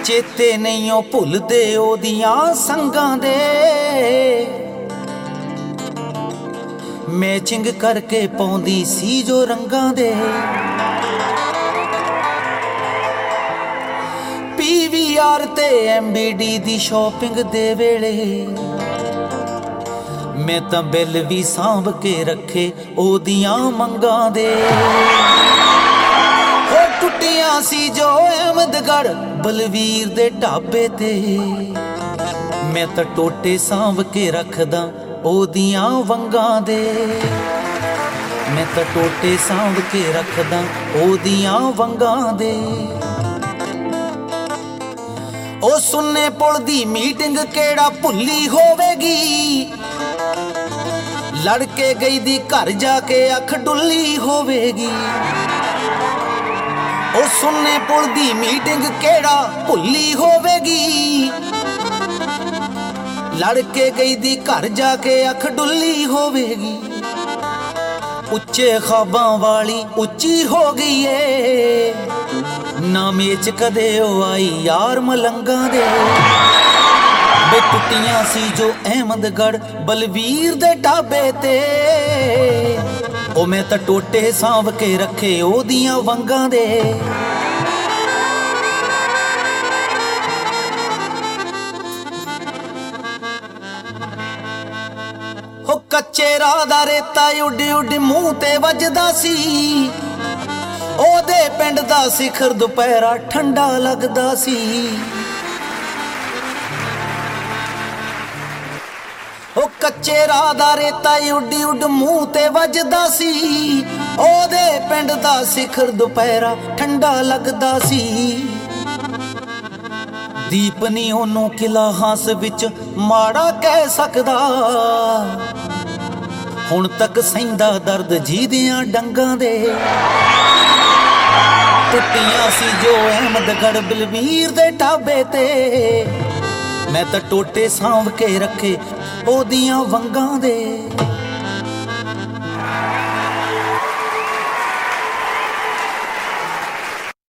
ਚੇਤੇ ਨਹੀਂ ਉਹ ਭੁੱਲਦੇ ਉਹਦੀਆਂ ਸੰਗਾਂ ਦੇ ਮੈਚਿੰਗ ਕਰਕੇ ਪਾਉਂਦੀ ਸੀ ਜੋ ਰੰਗਾਂ ਦੇ PVR ਤੇ MBD ਦੀ ਸ਼ਾਪਿੰਗ ਦੇ ਵੇਲੇ ਮੈਂ ਤਾਂ ਬਿੱਲ ਵੀ ਸਾਂਭ ਕੇ ਰੱਖੇ ਉਹਦੀਆਂ ਮੰਗਾਂ ਦੇ ਟੁੱਟੀਆਂ ਸੀ ਜੋ ਅਹਿਮਦਗੜ੍ਹ ਬਲਵੀਰ ਦੇ ਢਾਬੇ ਤੇ ਮੈਂ ਤਾਂ ਟੋਟੇ ਸਾਂਭ ਕੇ ਰੱਖਦਾ ਉਹਦੀਆਂ ਵੰਗਾਂ ਦੇ ਮੈਂ ਤਾਂ ਟੋਟੇ ਸਾਂਭ ਕੇ ਰੱਖਦਾ ਉਹਦੀਆਂ ਵੰਗਾਂ ਦੇ ਉਹ ਸੁੰਨੇ ਪੁਲ ਦੀ ਮੀਟਿੰਗ ਕਿਹੜਾ ਭੁੱਲੀ ਹੋਵੇਗੀ ਲੜ ਕੇ ਗਈ ਦੀ ਘਰ ਜਾ ਕੇ ਅੱਖ ਡੁੱਲੀ ਹੋਵੇਗੀ ਉਹ ਸੁੰਨੇ ਪੁਲ ਦੀ ਮੀਟਿੰਗ ਕਿਹੜਾ ਭੁੱਲੀ ਹੋਵੇਗੀ ਲੜ ਕੇ ਗਈ ਦੀ ਘਰ ਜਾ ਕੇ ਅੱਖ ਡੁੱਲੀ ਹੋਵੇਗੀ ਉੱਚੇ ਖਾਬਾਂ ਵਾਲੀ ਉੱਚੀ ਹੋ ਗਈ ਏ ਨਾ ਮੇਚ ਕਦੇ ਉਹ ਆਈ ਯਾਰ ਮਲੰਗਾਂ ਦੇ ਬੇ ਟੁੱਟੀਆਂ ਸੀ ਜੋ ਅਹਿਮਦਗੜ੍ਹ ਬਲਵੀਰ ਦੇ ਢਾਬੇ ਤੇ ਉਹ ਮੈਂ ਤਾਂ ਟੋਟੇ ਸਾਂਭ ਕੇ ਰੱਖੇ ਉਹਦੀਆਂ ਵੰਗਾਂ ਦੇ ਹੋ ਕੱਚੇ ਰਾਹ ਦਾ ਰੇਤਾ ਉੱਡ ਉੱਡ ਮੂੰਹ ਤੇ ਵੱਜਦਾ ਸੀ ਉਹਦੇ ਪਿੰਡ ਦਾ ਸਿਖਰ ਦੁਪਹਿਰਾ ਠੰਡਾ ਲੱਗਦਾ ਸੀ ਉਹ ਕੱਚੇ ਰਾਹ ਦਾ ਰੇਤਾ ਉੱਡ ਉੱਡ ਮੂੰਹ ਤੇ ਵੱਜਦਾ ਸੀ ਉਹਦੇ ਪਿੰਡ ਦਾ ਸਿਖਰ ਦੁਪਹਿਰਾ ਠੰਡਾ ਲੱਗਦਾ ਸੀ ਦੀਪ ਨੀ ਉਹਨੂੰ ਕਿਲਾ ਹਾਸ ਵਿੱਚ ਮਾੜਾ ਕਹਿ ਸਕਦਾ ਹੁਣ ਤੱਕ ਸਹਿੰਦਾ ਦਰਦ ਜੀਦਿਆਂ ਡੰਗਾਂ ਦੇ ਟੁੱਟੀਆਂ ਸੀ ਜੋ ਅਹਿਮਦਗੜ੍ਹ ਬਲਵੀਰ ਦੇ ਢਾਬੇ ਤੇ ਮੈਂ ਤਾਂ ਟੋਟੇ ਸਾਂਭ ਕੇ ਰੱਖੇ ਉਹਦੀਆਂ ਵੰਗਾਂ ਦੇ